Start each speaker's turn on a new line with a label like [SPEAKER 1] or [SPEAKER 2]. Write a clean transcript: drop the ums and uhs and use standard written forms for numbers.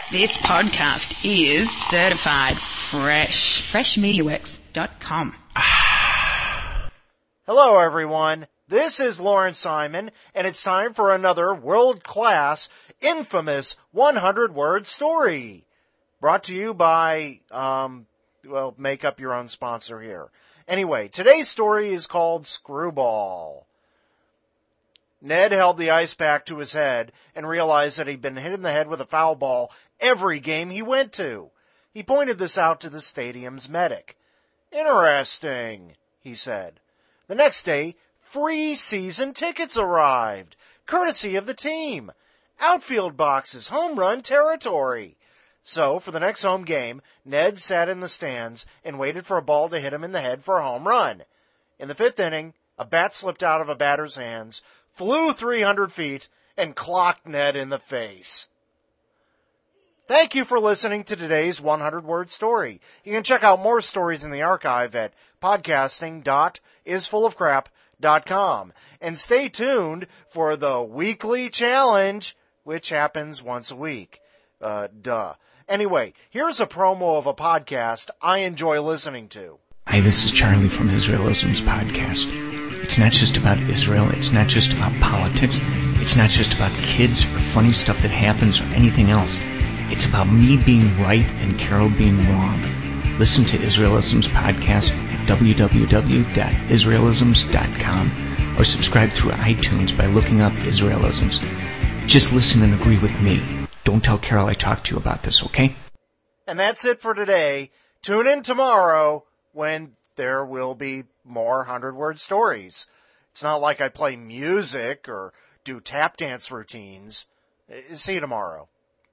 [SPEAKER 1] This podcast is certified fresh. FreshMediaWorks.com.
[SPEAKER 2] Hello, everyone. This is Lawrence Simon, and it's time for another world-class, infamous 100-word story. Brought to you by, make up your own sponsor here. Anyway, today's story is called Screwball. Ned held the ice pack to his head and realized that he'd been hit in the head with a foul ball every game he went to. He pointed this out to the stadium's medic. "Interesting," he said. The next day, free season tickets arrived, courtesy of the team. Outfield boxes, home run territory. So, for the next home game, Ned sat in the stands and waited for a ball to hit him in the head for a home run. In the fifth inning, a bat slipped out of a batter's hands, flew 300 feet, and clocked Ned in the face. Thank you for listening to today's 100-word story. You can check out more stories in the archive at podcasting.isfullofcrap.com. And stay tuned for the weekly challenge, which happens once a week. Anyway, here's a promo of a podcast I enjoy listening to.
[SPEAKER 3] Hi, this is Charlie from Israelisms Podcast. It's not just about Israel. It's not just about politics. It's not just about kids or funny stuff that happens or anything else. It's about me being right and Carol being wrong. Listen to Israelisms Podcast at www.israelisms.com or subscribe through iTunes by looking up Israelisms. Just listen and agree with me. Don't tell Carol I talked to you about this, okay?
[SPEAKER 2] And that's it for today. Tune in tomorrow when there will be more 100-word stories. It's not like I play music or do tap dance routines. See you tomorrow.